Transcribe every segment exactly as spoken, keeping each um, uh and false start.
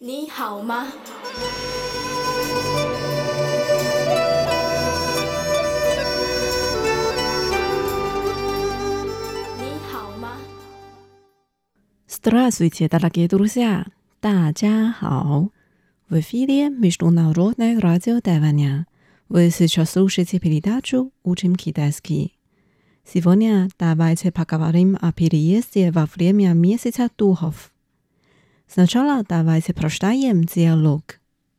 你好吗？你好吗 Здравствуйте, дорогие друзья! 大家好! В эфире Международное радио Тайваня. Вы сейчас слушаете передачу «Учим китайский». Сегодня давайте поговорим о переезде во время месяца духов. Сначала давайте прочитаем диалог.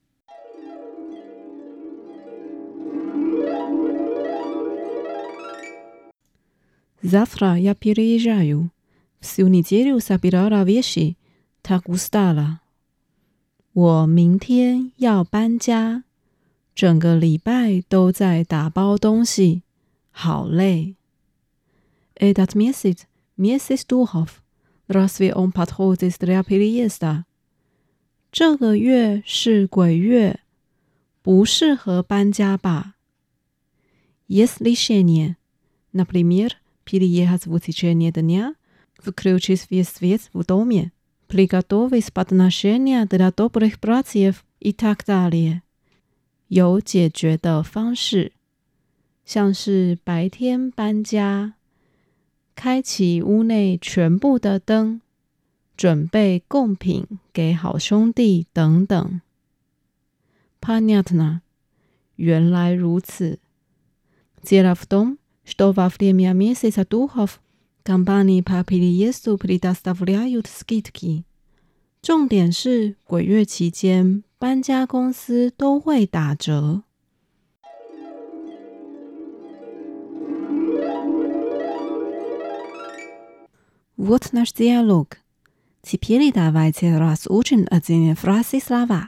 Завтра я переезжаю. Всю неделю собирала вещи, так устала. 我明天要搬家，整个礼拜都在打包东西，好累。Этот месяц месяц духов. Разве он подходит для переезда? 这个月是鬼月，不适合搬家吧 Есть решение. Например, переехать в течение дня, включить весь свет в доме, приготовить подношения для добрых братьев и так далее. 有解决的方式，像是白天搬家，开启屋内全部的灯，准备贡品给好兄弟等等。Понятно. 原来如此。Дело в том, что во время месяца духов компании по переезду предоставляют скидки. 重点是鬼月期间搬家公司都会打折。Вот наш диалог. Теперь давайте разучим один фразы слова.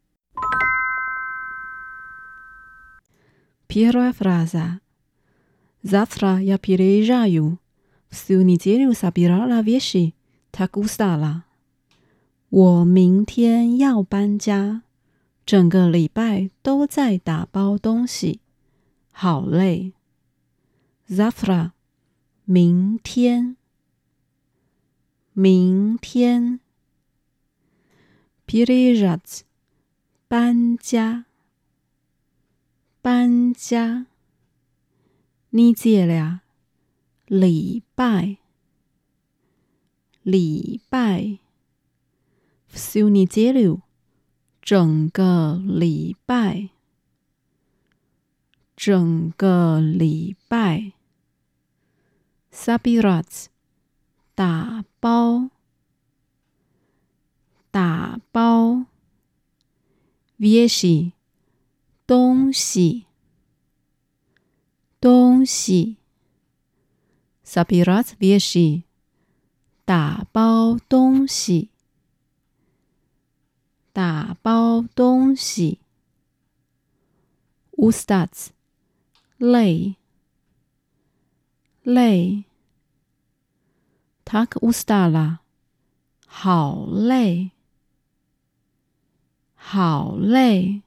Первая фраза. Завтра я переезжаю. Всю неделю собирала вещи, так устала. 我明天要搬家，整个礼拜都在打包东西，好累。Завтра. 明天。明天 переезжать 搬家搬家 неделя 礼拜礼拜 всю неделю 整个礼拜整个礼拜 собирать打包打包 вещи 东西东西 собирать вещи 打包东西打包东西 устать 累累Так устала. 好累好累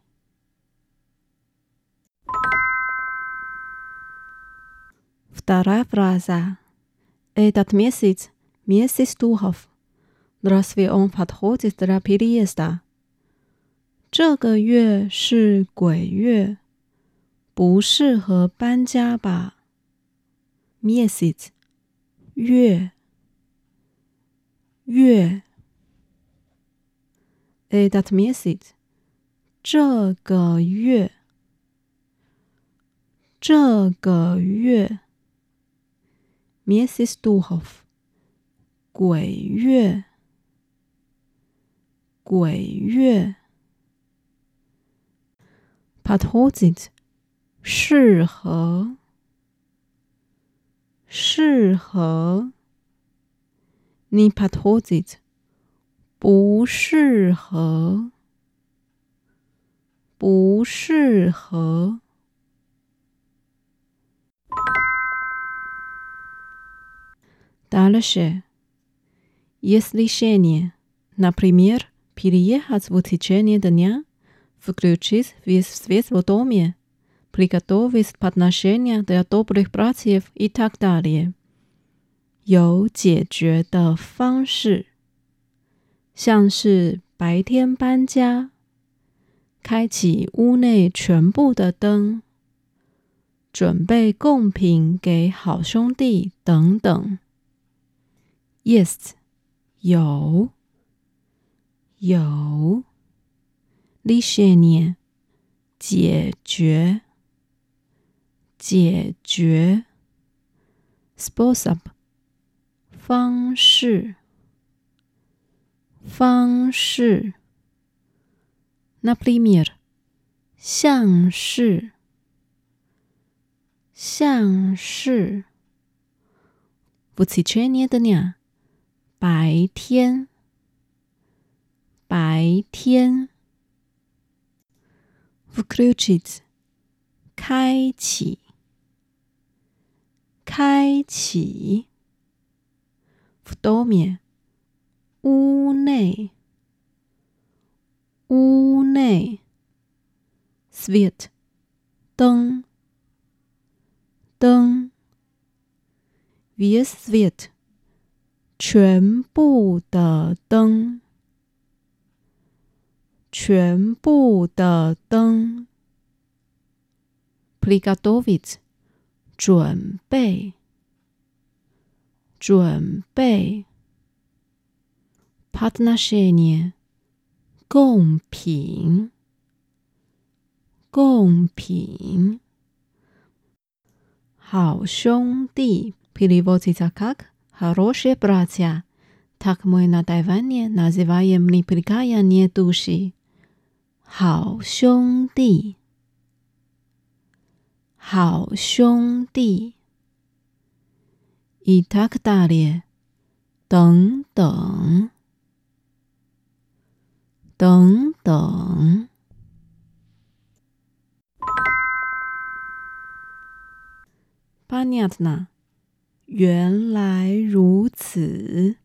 Вторая фраза. Этот месяц месяц духов. Разве он подходит для переезда? 这个月是鬼月，不适合搬家吧 Месяц 月月 Этот месяц 这个月这个月 Месяц духов 鬼月鬼月 Подходит 适合适合Не подходит 不适合不适合 Дальше. Есть решение. Например, переехать в течение дня, включить весь свет в доме, приготовить подношения для добрых братьев и так далее. 有解决的方式，像是白白天搬家，开启屋内全部的灯，准备贡品给好兄弟等等。Jest 有有 решение 解决解决 способ 方式方式 например 像是像是 в течение дня 白天白天 включить 开启开启 в доме 屋内屋内 свет 灯灯 весь свет 全部的灯全部的灯 приготовить 准备准备 подношение 贡品贡品好兄弟 переводится как хорошие братья. Так мы на Тайване называем неприкаяние души. 好兄弟好兄弟 и так далее 等等等等。Понятно 原来如此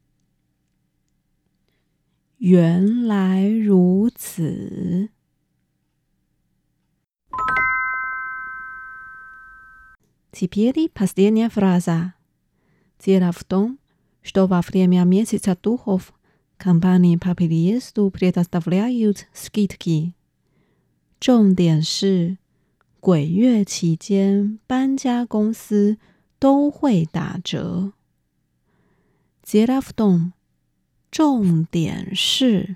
原来如此。Теперь последняя фраза. Дело в том, что во время месяца духов компании по переезду предоставляют скидки. 重点是鬼月期间搬家公司都会打折。Дело в том重点是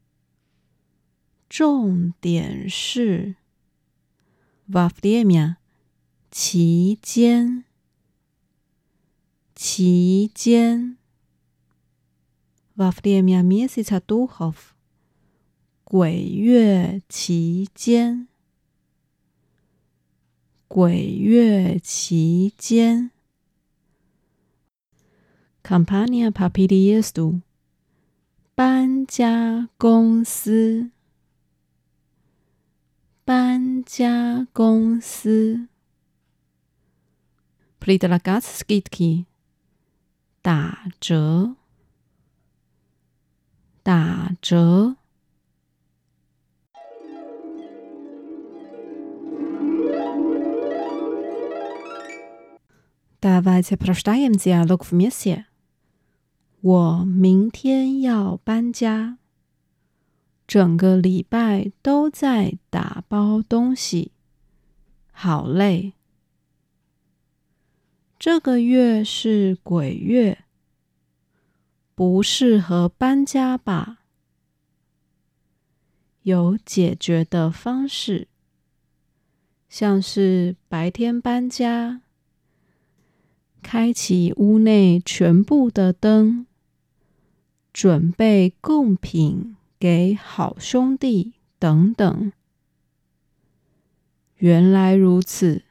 重点是 во время 期间期间 во время месяца духов 鬼月期间鬼月期间 Компания по переезду 搬家公司搬家公司 предлагать скидки 打折打折。Давайте прочитаем диалог вместе. 我明天要搬家，整个礼拜都在打包东西，好累。这个月是鬼月，不适合搬家吧？有解决的方式，像是白天搬家，开启屋内全部的灯，准备贡品给好兄弟等等。原来如此。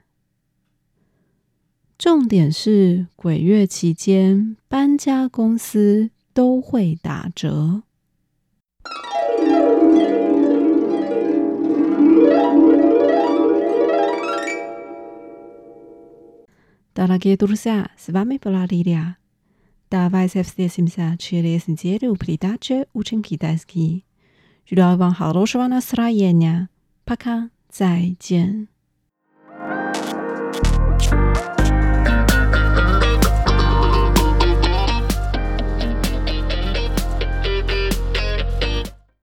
重点是鬼月期间搬家公司都会打折。Дорогие друзья, с вами была Лилия. Давайте встретимся через неделю в передаче «Учим китайский». Желаю вам хорошего настроения. Пока, 再见。